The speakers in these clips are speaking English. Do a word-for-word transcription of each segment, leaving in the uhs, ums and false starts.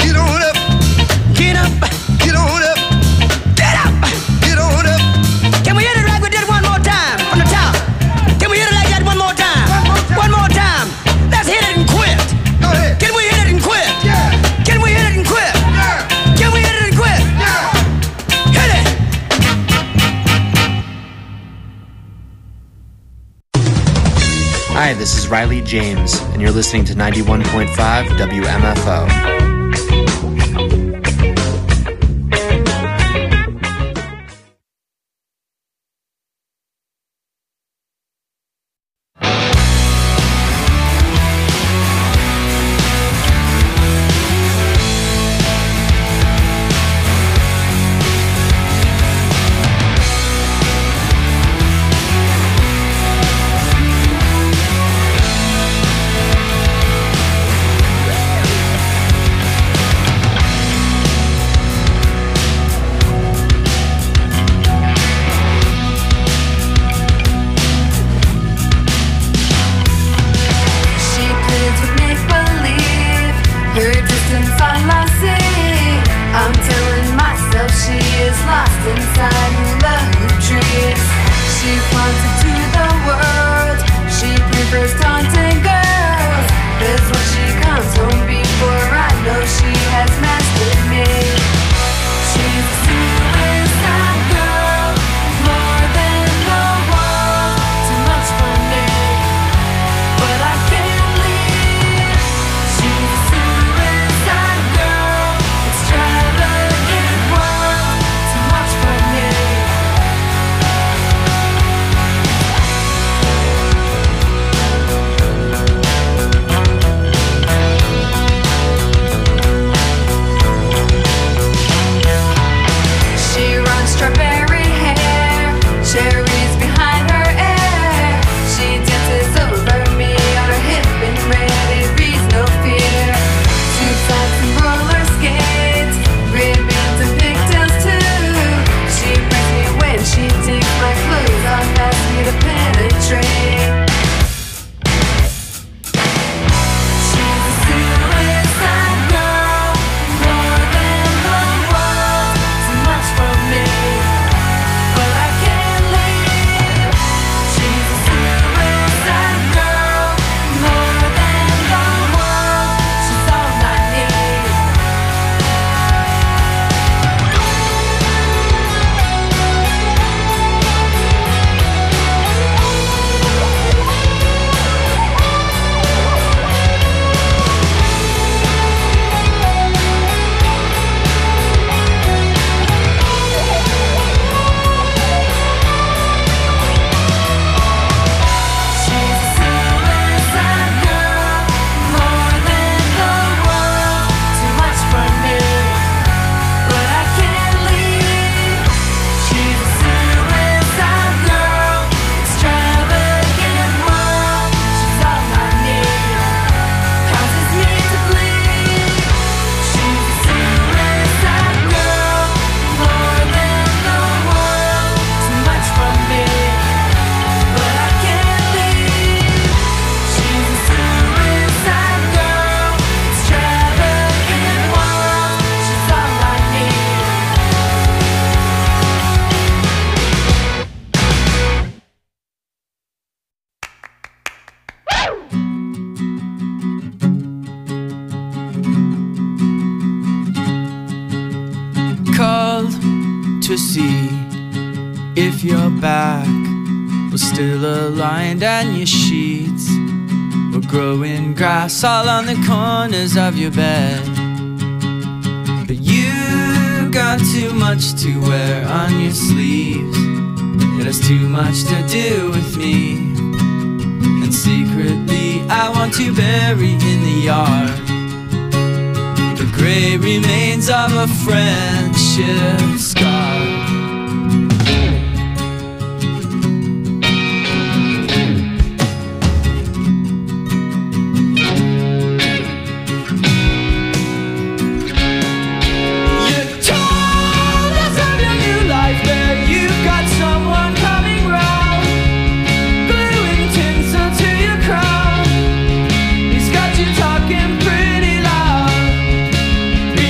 get on up, get up, get on up, get up, get on up. Can we hit it like we did one more time from the top? Can we hit it like that one more time? One more time. Let's hit it and quit. Go ahead. Can we hit it and quit? Yeah. Can we hit it and quit? Yeah. Can we hit it and quit? Yeah. Hit it. Hi, this is Riley James, and you're listening to ninety-one point five W M F O. To see if your back was still aligned and your sheets were growing grass all on the corners of your bed. But you got too much to wear on your sleeves. It has too much to do with me, and secretly I want to bury in the yard the gray remains of a friendship scar. He's got you talking pretty loud.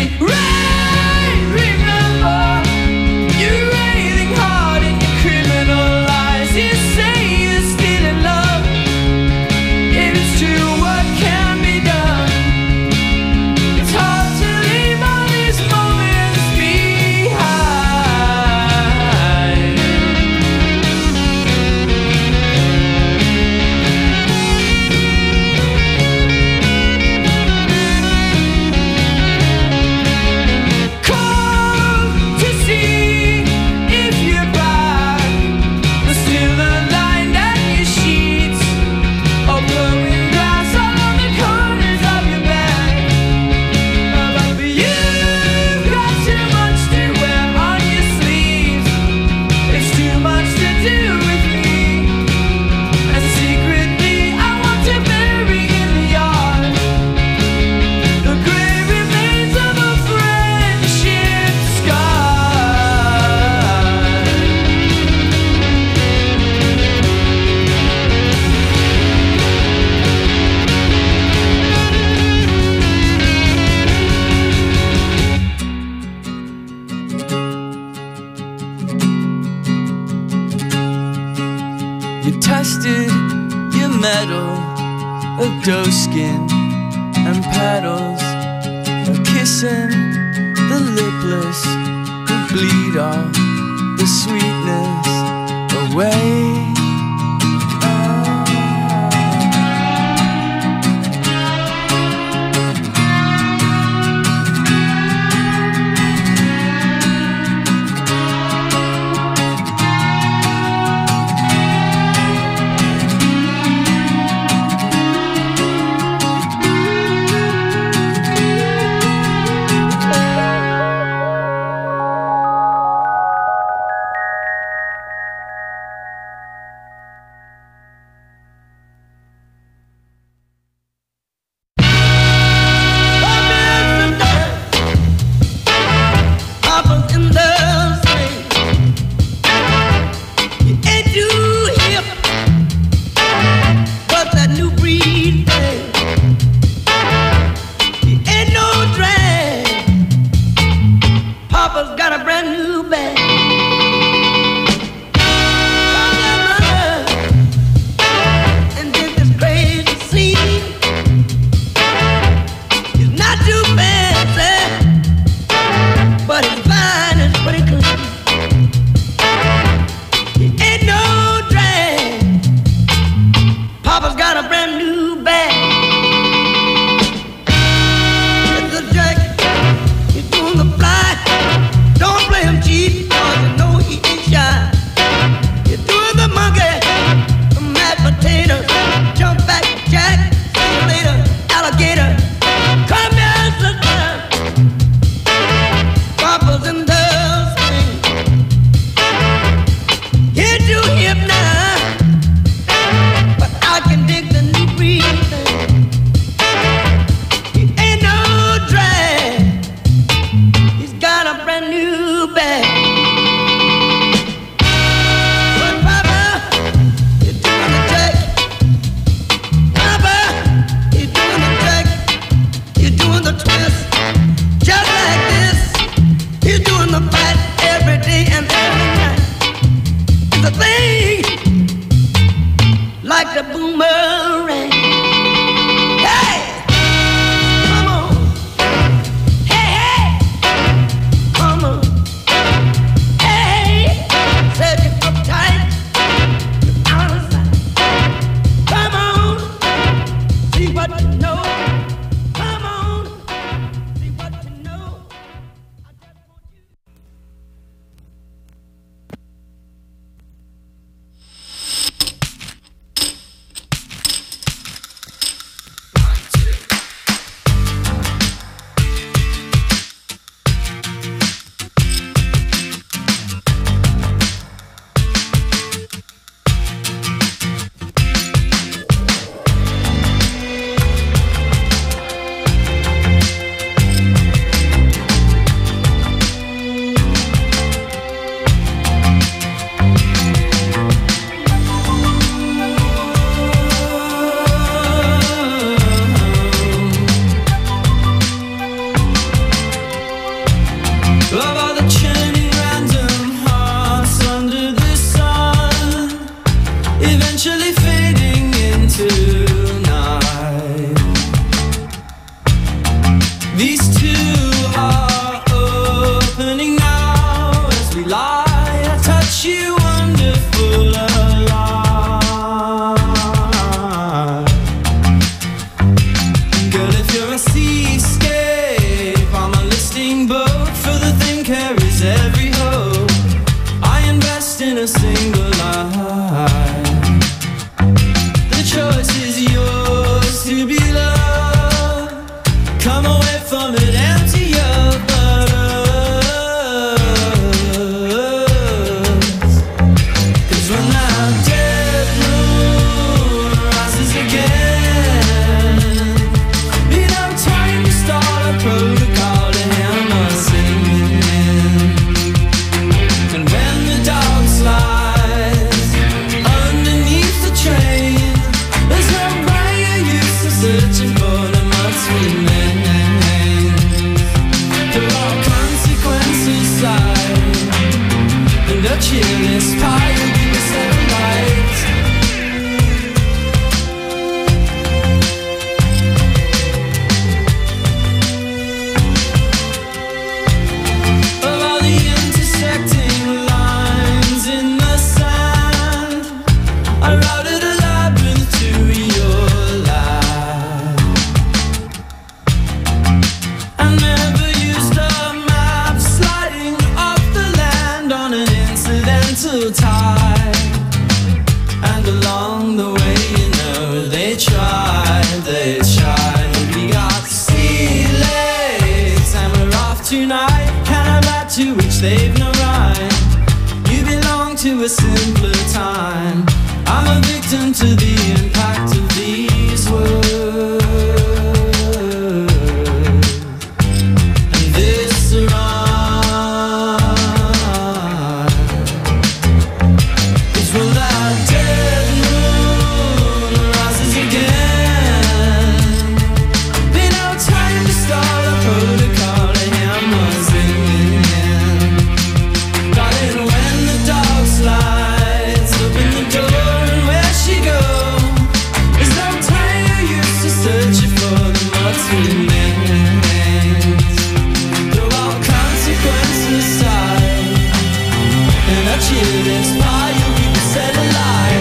metal of doe skin and paddles are kissing the lipless who bleed all the sweetness away. When to which they've no right. You belong to a simpler time. I'm a victim to the impact of these words. And this rhyme is when that dead moon rises again. Be no time to start a protocol, a hammer's in hand. Darling, when the dog slides, open the door and where she goes. There's no time you're used to searching for the mud's remains. Throw all consequences aside, and a children's pie you'll keep it set alive.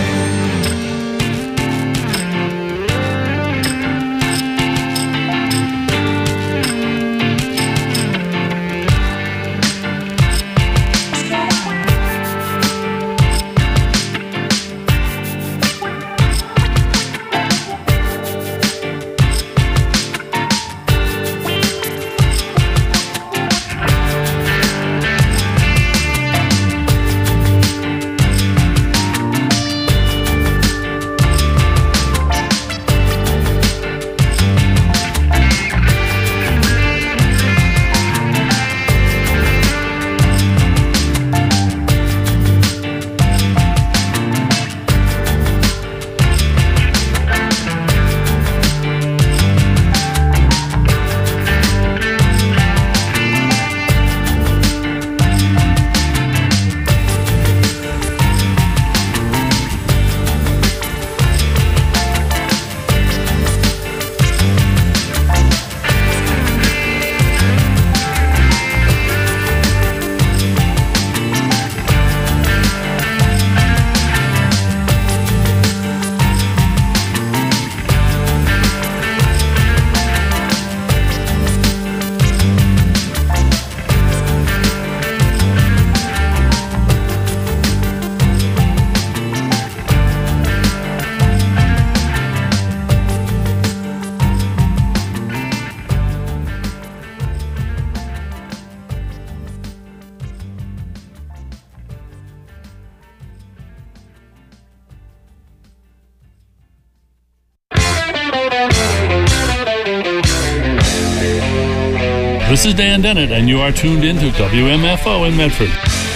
This is Dan Dennett, and you are tuned into W M F O in Medford.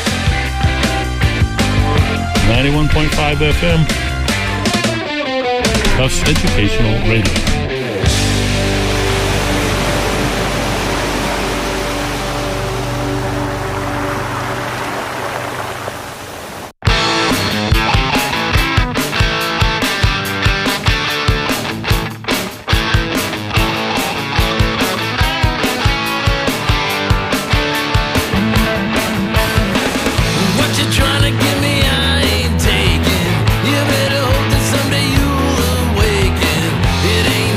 ninety-one point five F M, Tufts Educational Radio. It ain't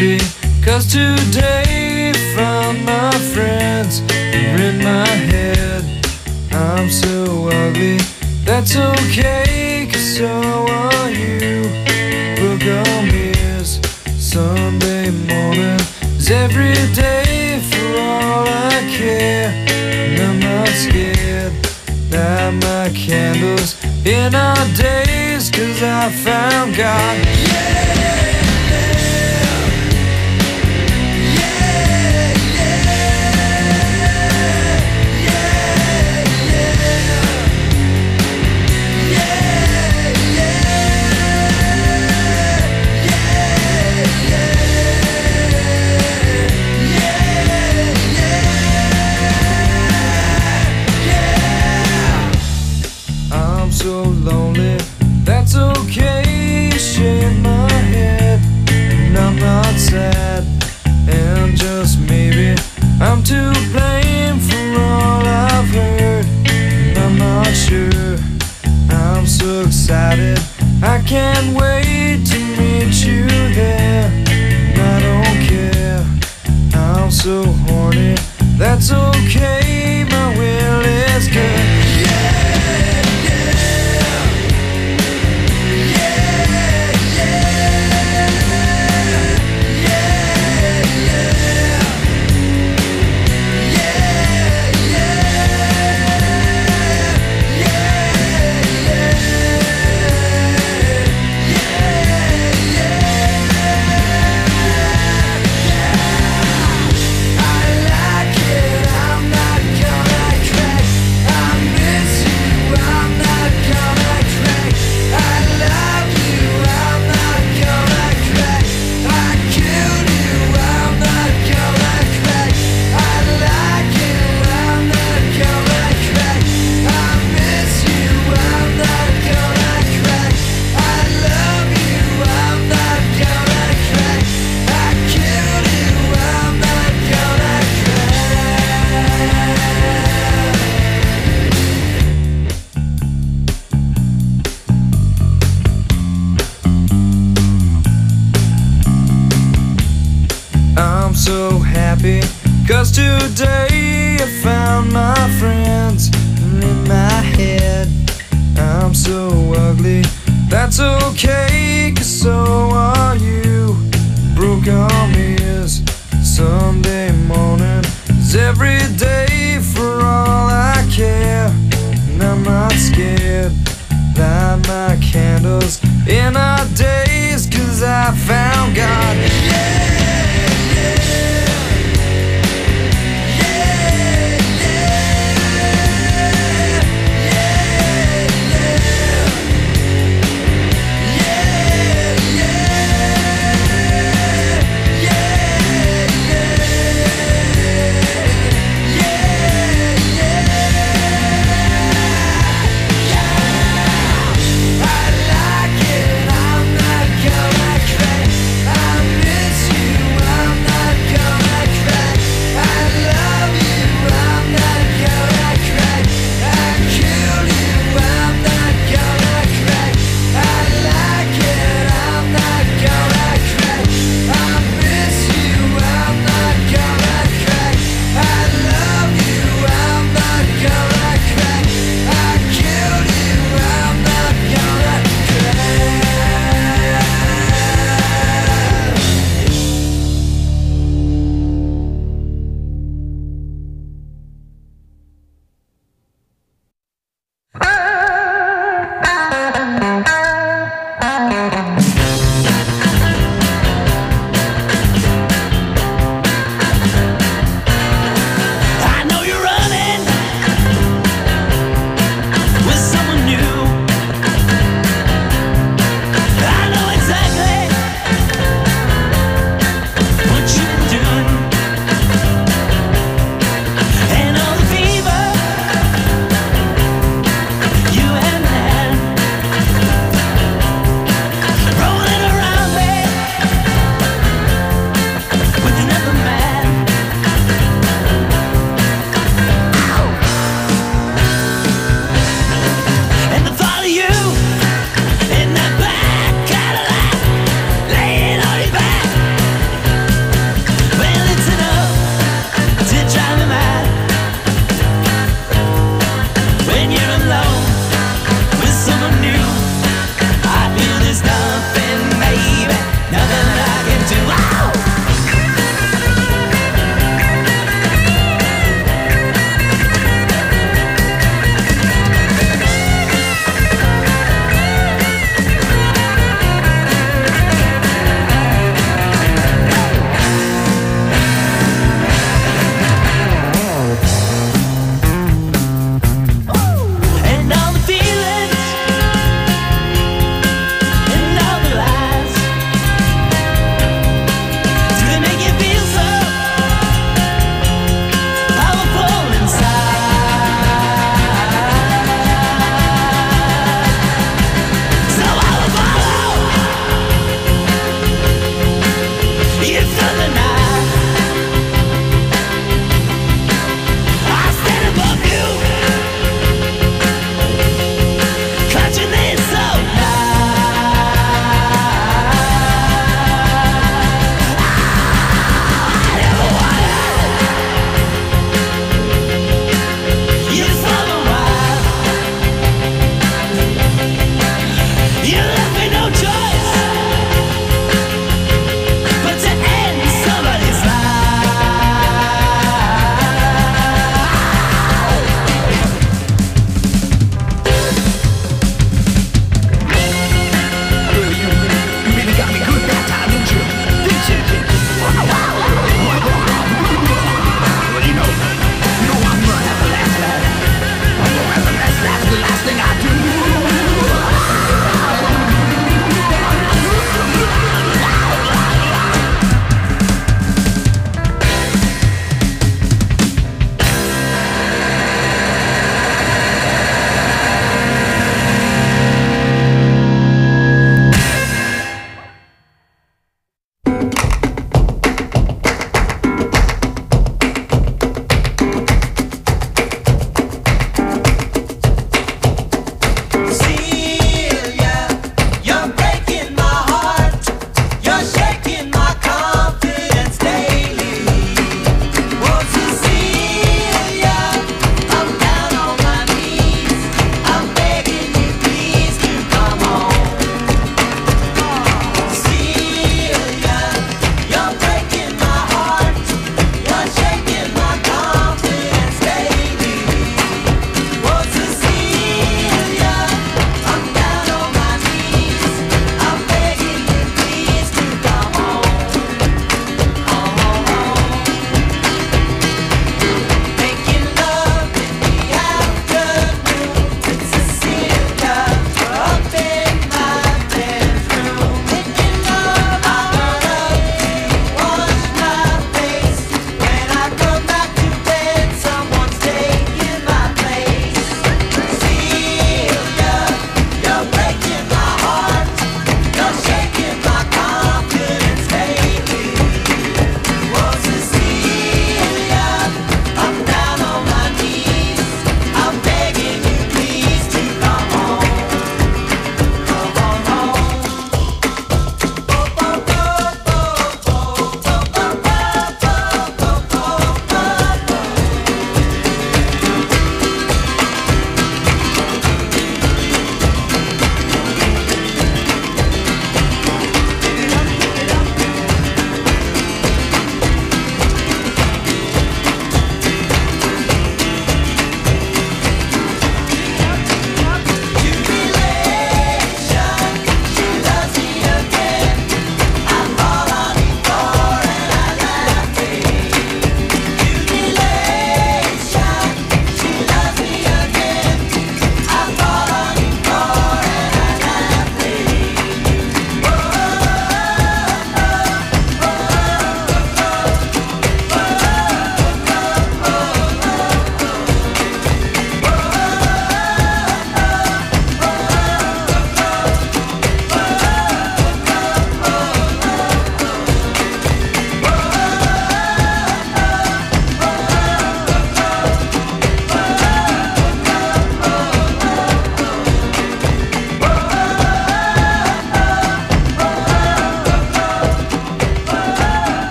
happy, cause today found my friends are in my head. I'm so ugly, that's okay, cause so are you. Book on mirrors, Sunday morning is every day for all I care. And I'm not scared, light my candles in our days, cause I found God. Yeah! So lonely, that's okay, shake my head, and I'm not sad, and just maybe I'm to blame for all I've heard, and I'm not sure, I'm so excited, I can't wait to meet you there, and I don't care, I'm so horny, that's okay, my will is good. I'm so happy, cause today I found my friends in my head. I'm so ugly, that's okay, cause so are you. Broke arm is Sunday morning is every day for all I care. And I'm not scared, light my candles in our days, cause I found God. Yeah! Yeah!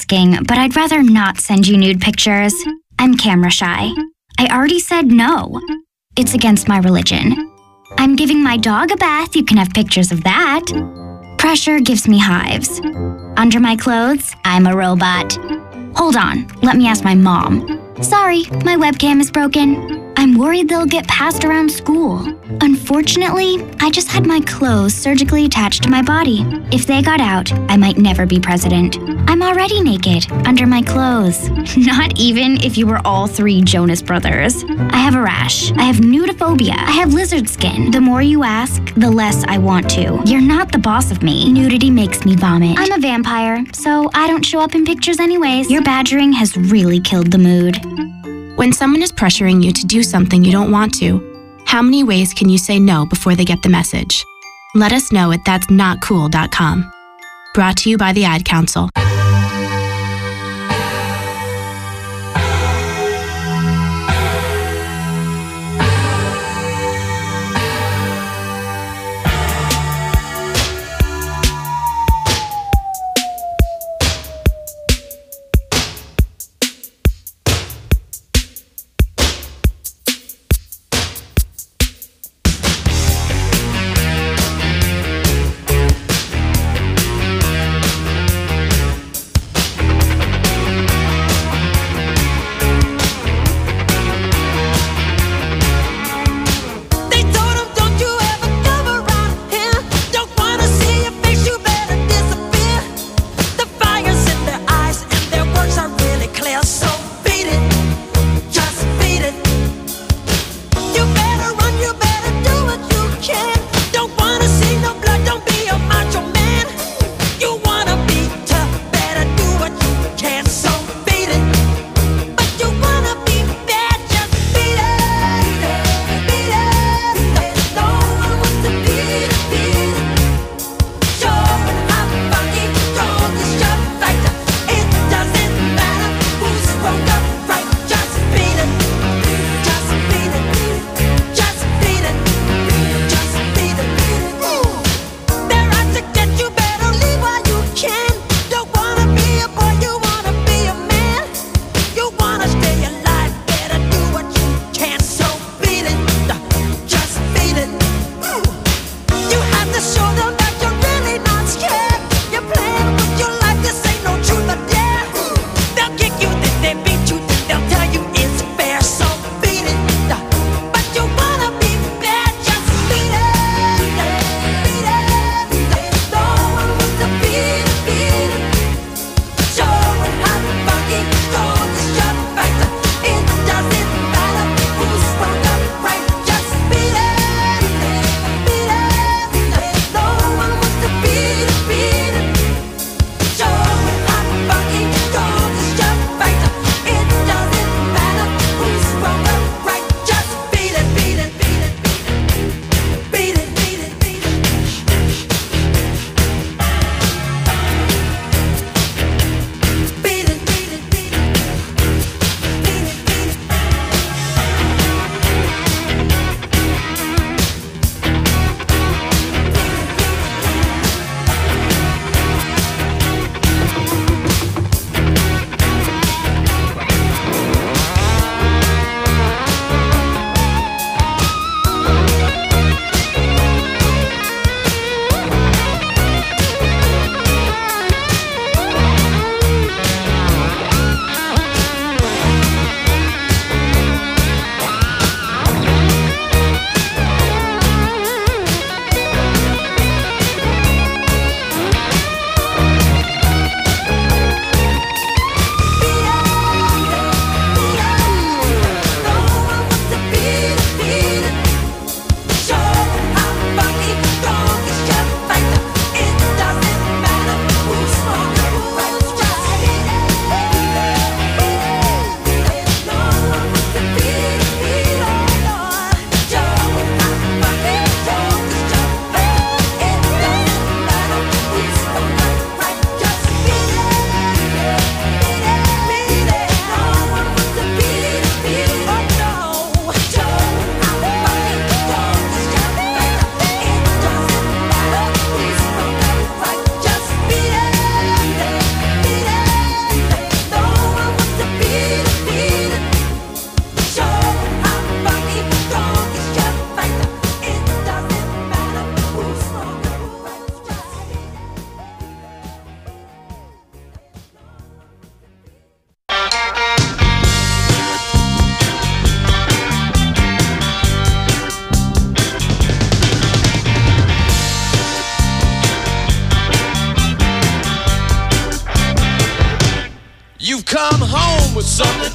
asking, but I'd rather not send you nude pictures. I'm camera shy. I already said no. It's against my religion. I'm giving my dog a bath. You can have pictures of that. Pressure gives me hives. Under my clothes, I'm a robot. Hold on, let me ask my mom. Sorry, my webcam is broken. I'm worried they'll get passed around school. Unfortunately, I just had my clothes surgically attached to my body. If they got out, I might never be president. I'm already naked, under my clothes. Not even if you were all three Jonas Brothers. I have a rash. I have nudophobia. I have lizard skin. The more you ask, the less I want to. You're not the boss of me. Nudity makes me vomit. I'm a vampire, so I don't show up in pictures anyways. Your badgering has really killed the mood. When someone is pressuring you to do something you don't want to, how many ways can you say no before they get the message? Let us know at that's not cool dot com. Brought to you by the Ad Council.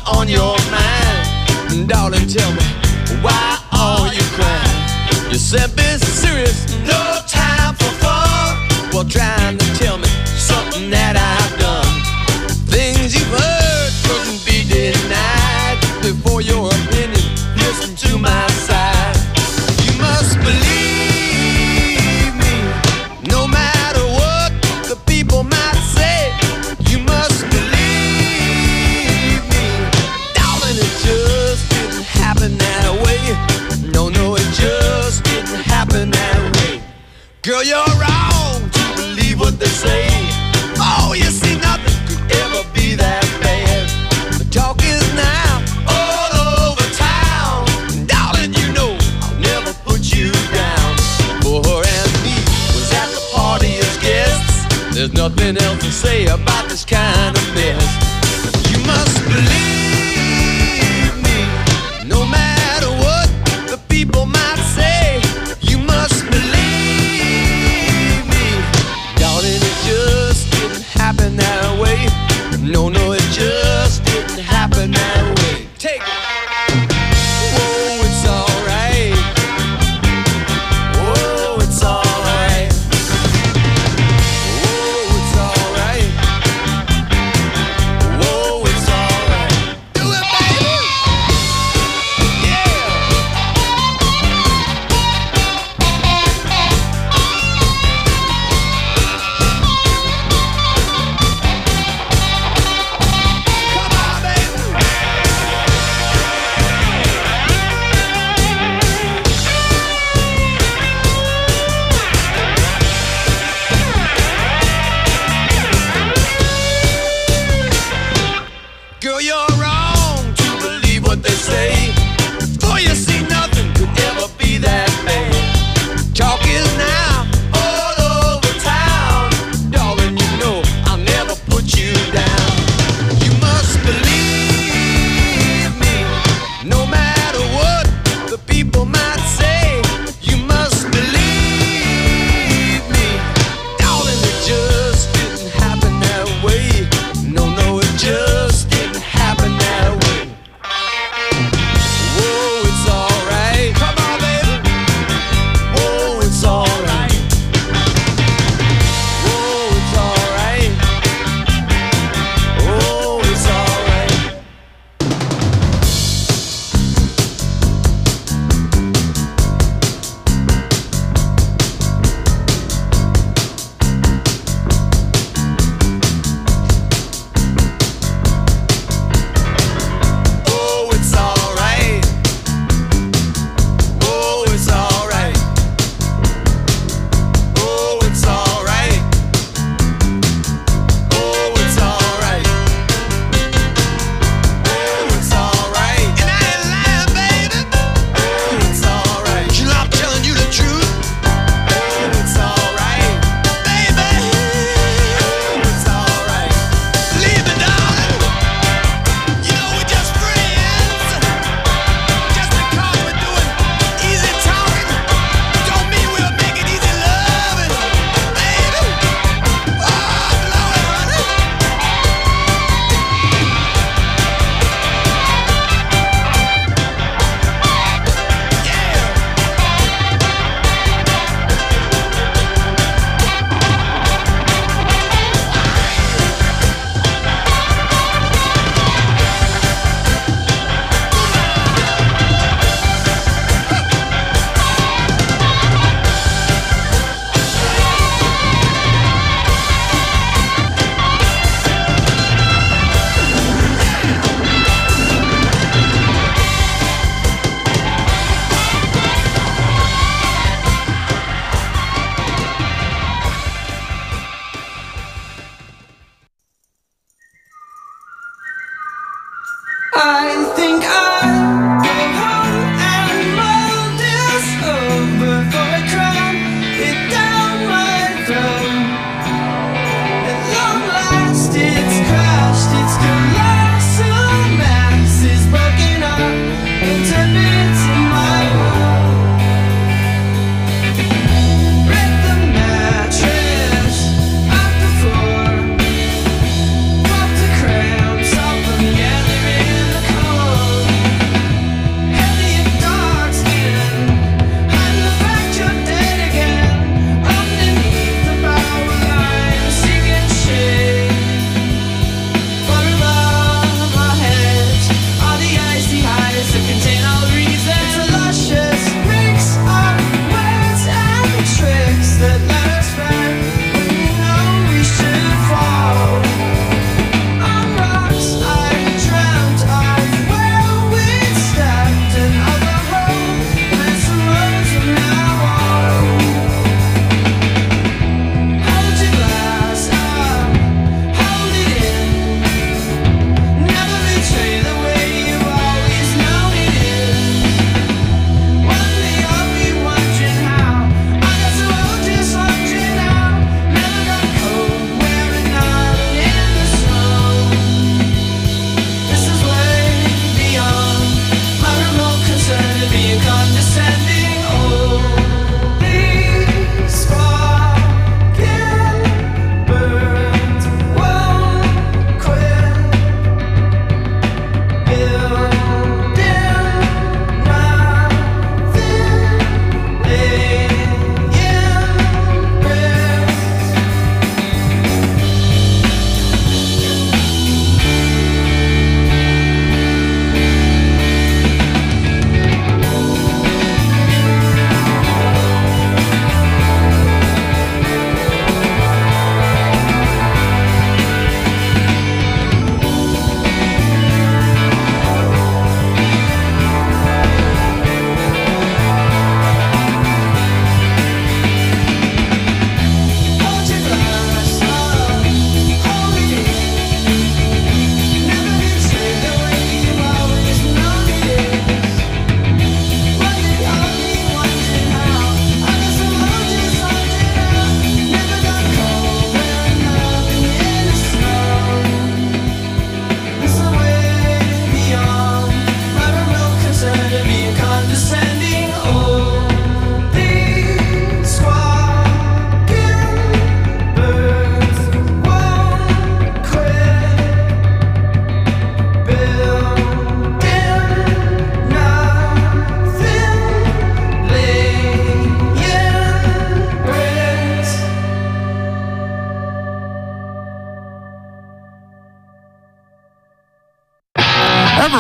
on your mind? Darling, tell me, why are you crying? You said be serious, no time for fun. Well, trying to tell me something that I've done. Things you've heard couldn't be denied. Before your opinion, listen to my side. You must believe me, no matter what the people might say. You must believe me, darling, it just didn't happen that way. No, no, it just didn't happen that way. Girl, you're wrong to believe what they say. Oh, you see, nothing could ever be that bad. The talk is now all over town. Darling, you know I'll never put you down. For her and me was at the party as guests. There's nothing else to say about this kind of mess. You must believe me, no matter what the people might say. You must believe me, darling, it just didn't happen that way. No, no, it just didn't happen that way. Take it. Whoa, it's alright. Whoa, it's alright. Whoa, it's alright.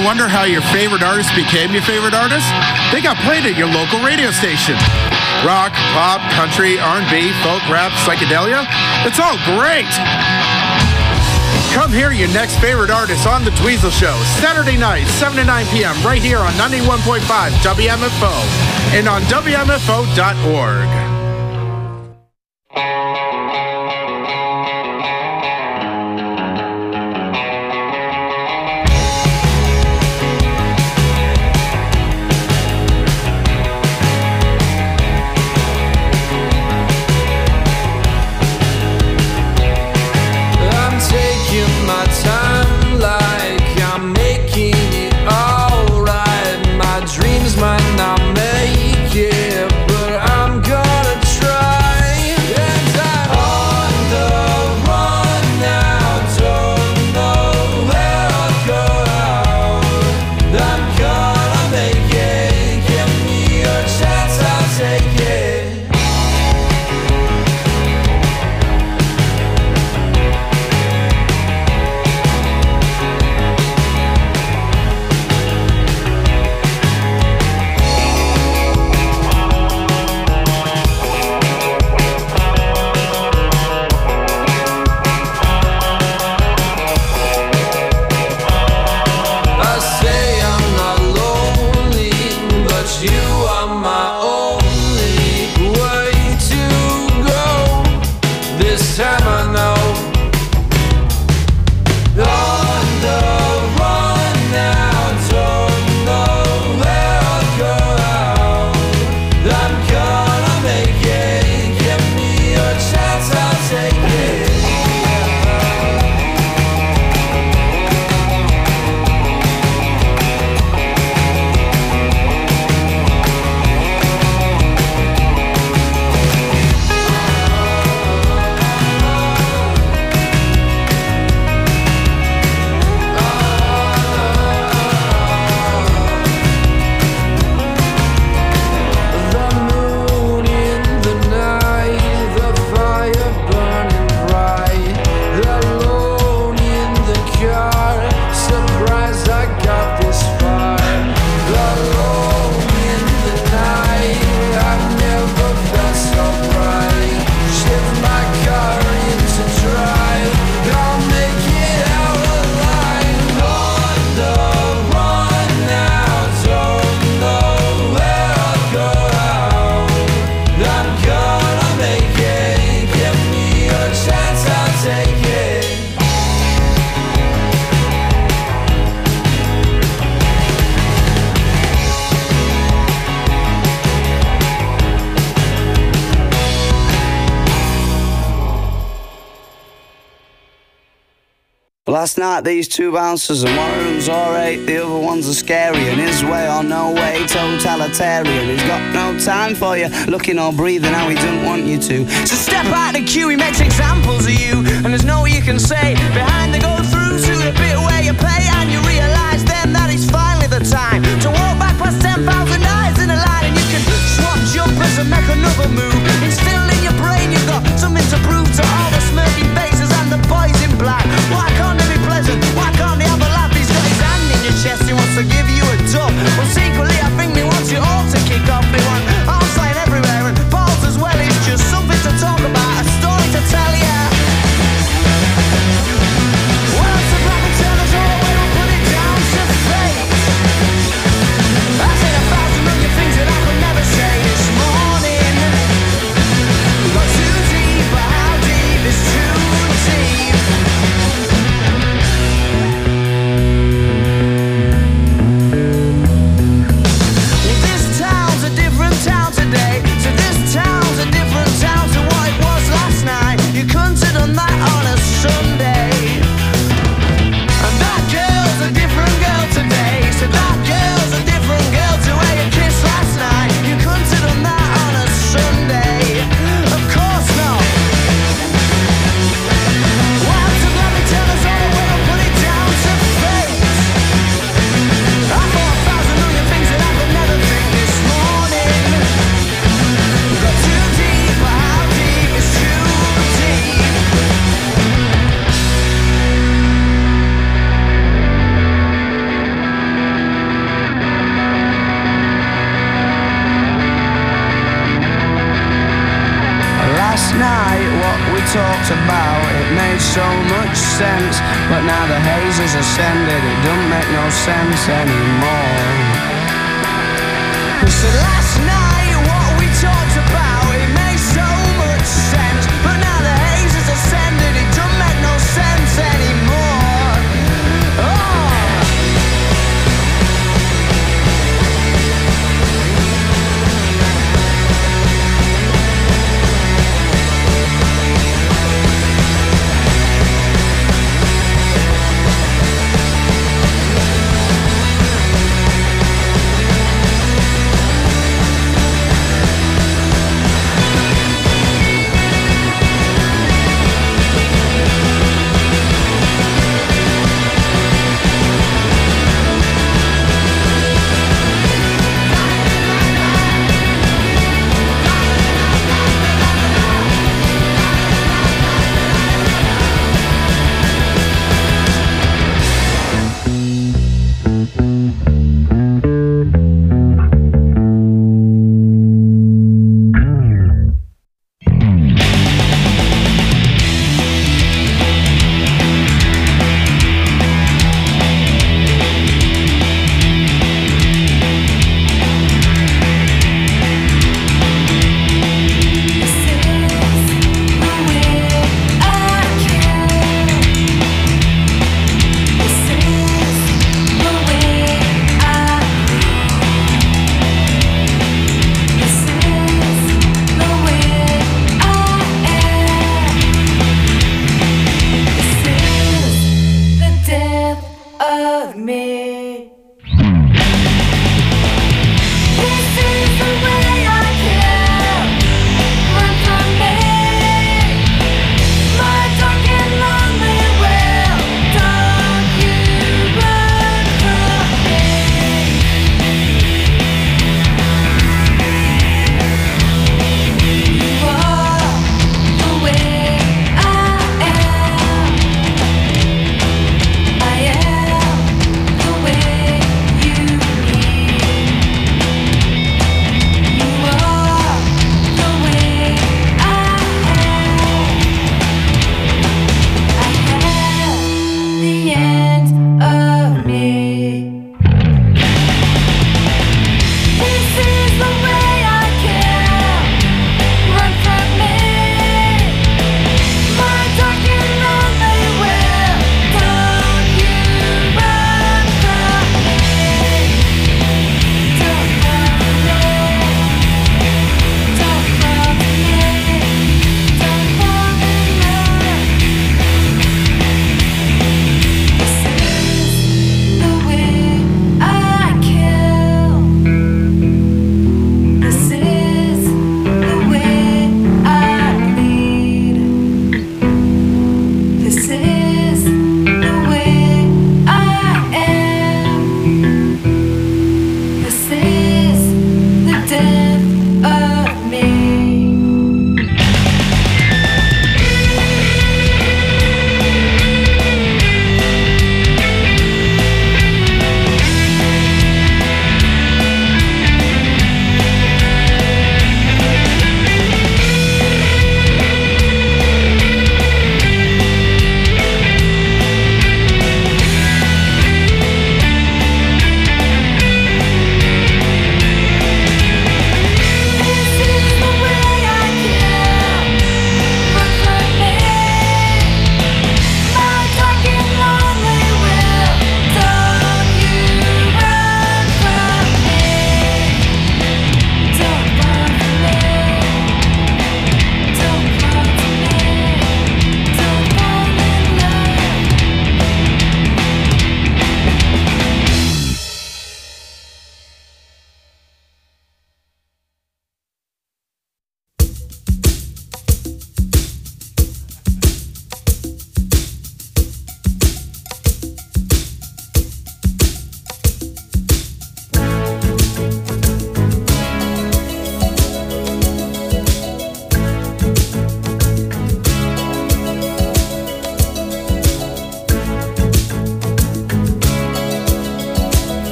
wonder how your favorite artist became your favorite artist? They got played at your local radio station. Rock, pop, country, R and B, folk, rap, psychedelia. It's all great. Come hear your next favorite artist on The Dweezil Show, Saturday night, seven to nine p.m. right here on ninety-one point five W M F O and on W M F O dot org. Last night these two bouncers, and one of them's alright, the other one's a scary, and his way or no way, totalitarian. He's got no time for you, looking or breathing how he doesn't want you to. So step out the queue, he makes examples of you, and there's no you can say behind the go through to the bit where you pay, and you realise then that it's finally the time to walk back past ten thousand eyes in a line, and you can swap jumpers and make another move. Instill in your brain you've got something to prove to all the smirking faces and the boys in black. Why can't they be pleasant? Why can't they have a laugh? He's got his hand in your chest, he wants to give you a dub. Well, secretly I think he wants you all to kick off. They want arms flying everywhere and balls as well. It's just something to talk about, a story to tell ya. Well, it's a black and tell us all, we don't put it down to fate. talked about, it made so much sense. But now the haze has ascended, it don't make no sense anymore. So last night what we talked about, it made so much sense. But now the haze has ascended, it don't make no sense anymore. Oh.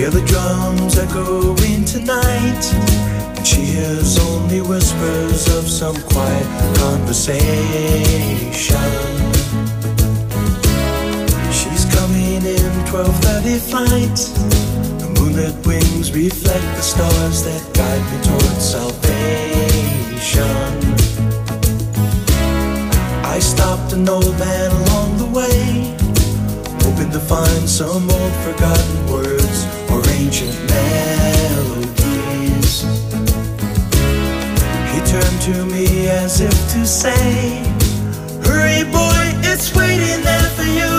Hear the drums echoing tonight, and she hears only whispers of some quiet conversation. She's coming in twelve thirty flight. The moonlit wings reflect the stars that guide me towards salvation. I stopped an old man along the way, hoping to find some old forgotten words or ancient melodies. He turned to me as if to say, hurry boy, it's waiting there for you.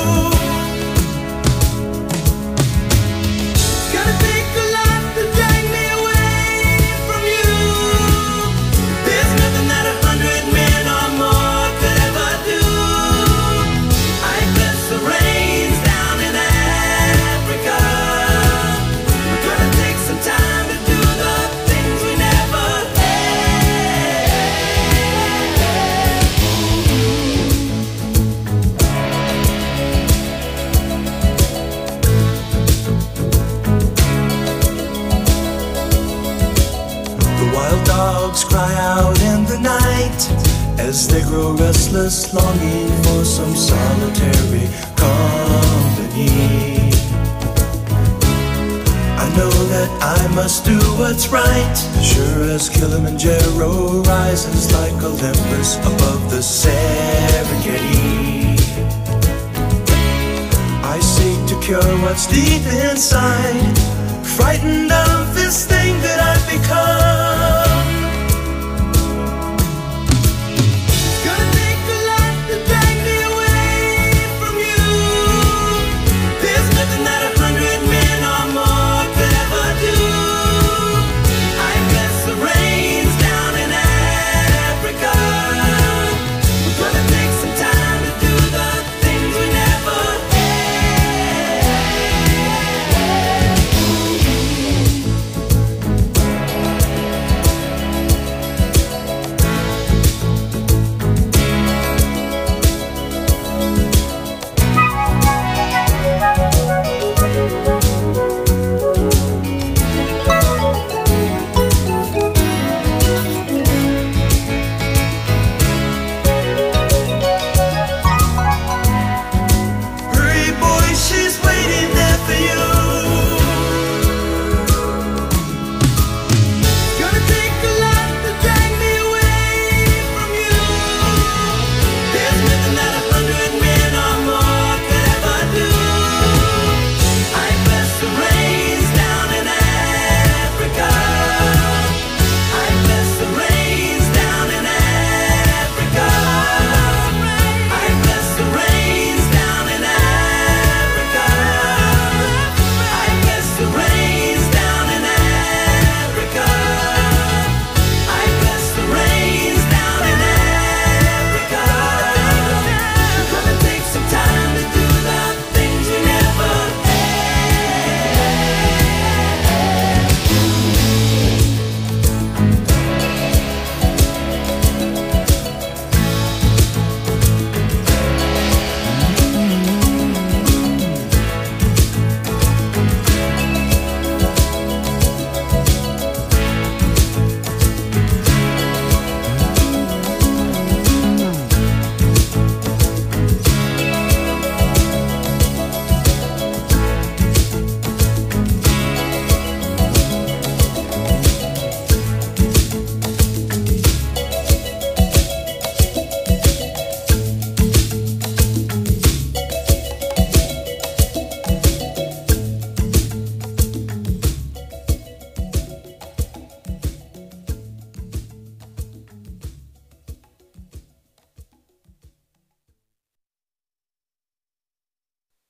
It's gonna take a lot to drag me away from you. There's nothing that a hundred men or more could ever do. I bless the rains down in Africa. We're gonna take some time to do the things we never The wild dogs cry out in the night as they grow restless, longing for some solitary company. I know that I must do what's right, sure as Kilimanjaro rises like Olympus above the Serengeti. I seek to cure what's deep inside, frightened of this thing that I've become.